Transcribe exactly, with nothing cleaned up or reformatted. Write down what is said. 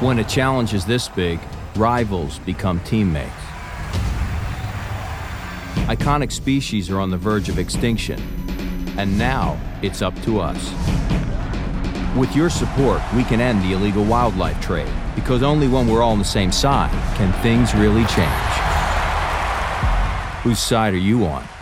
When a challenge is this big, rivals become teammates. Iconic species are on the verge of extinction, and now it's up to us. With your support, we can end the illegal wildlife trade, because only when we're all on the same side can things really change. Whose side are you on?